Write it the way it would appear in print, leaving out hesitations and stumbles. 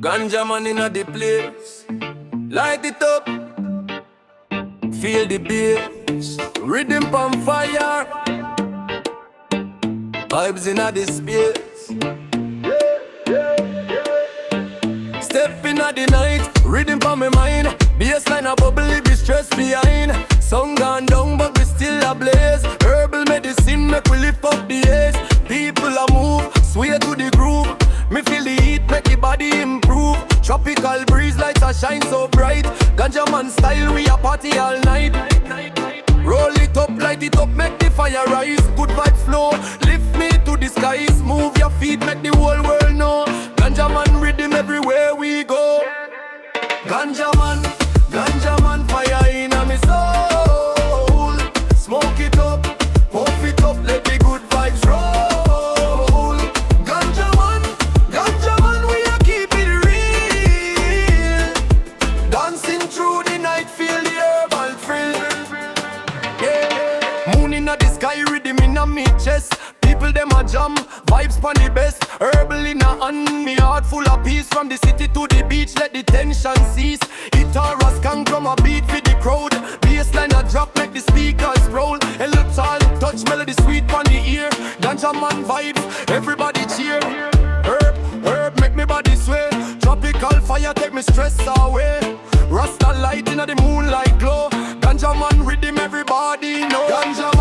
Ganja man inna the place. Light it up, feel the bass. Rhythm on fire, vibes inna the space. Step inna the night, rhythm on my mind. Bassline a bubble, leave the stress behind. Sun gone down, but we still ablaze. Herbal medicine make we lift up the ace. People a move, sway to the groove. Me feel the heat, make the body improve. Tropical breeze, lights a shine so bright. Ganja man style, we a party all night. Roll it up, light it up, make the fire rise. Good vibe flow, lift me to the skies. Move your feet, make the whole world know. Ganja man rhythm everywhere we go. Ganja man, fire in a me soul. Smoke it up, puff it up, let the good vibes roll. Ganja man, we a keep it real. Dancing through the night, feel the herbal thrill. Yeah, moon in the sky, rhythm in a me chest. People them a jam, vibes pon the best. Herbal in a hand, me heart full of peace. From the city to the beach, let the tension cease. It a skunk drum a beat for the crowd. Bassline a drop, make the speakers roll. And look tall, touch melody sweet pon the ear. Ganja man vibes, everybody cheer. Herb, make me body sway. Tropical fire, take me stress away. Rasta light in the moonlight glow. Ganja man rhythm, everybody know. Ganja